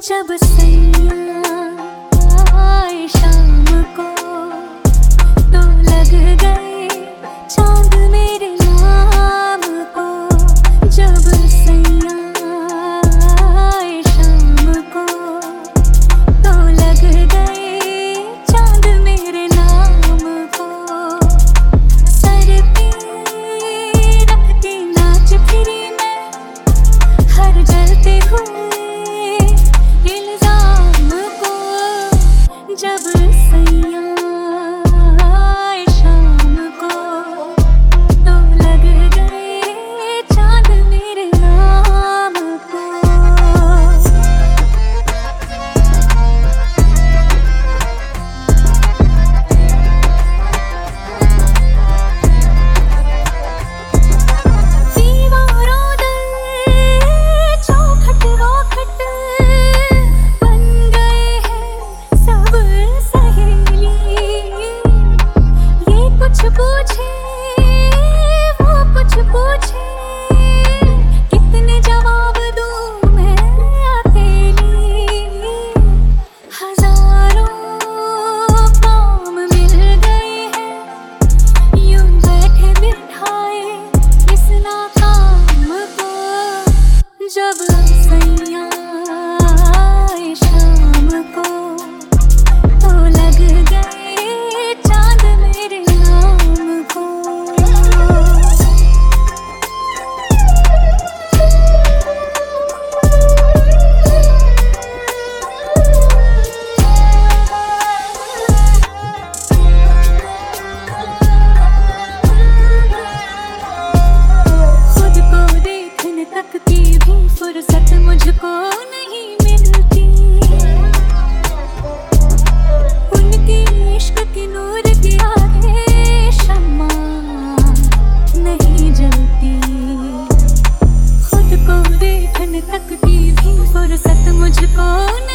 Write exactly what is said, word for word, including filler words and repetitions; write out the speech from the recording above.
जब सैया आए शाम को तो लग गए चांद मेरे नाम को। जब सैया आए शाम को तो लग गए चांद मेरे नाम को। सर पे रखती नाच फिरी मैं हर जलते हुए जब सैया आए शाम को तो लग गए चांद मेरे नाम को। दीवारों दर चौखट वौखट बन गए हैं सब सहेली। ये कुछ पूछे वो कुछ पूछे कितने जवाब दूं मैं अकेली। हजारों काम मिल गए हैं यूं बैठे बिठाए इस नाकाम को। जब सैया आए शाम को तो लग गए चांद मेरे नाम को। खुद को देखने तक की भी फुर्सत मुझको नहीं मिलती। उनकी इश्क की नूर की आगे शम्मा नहीं जलती। खुद को देखने तक की भी फुर्सत मुझको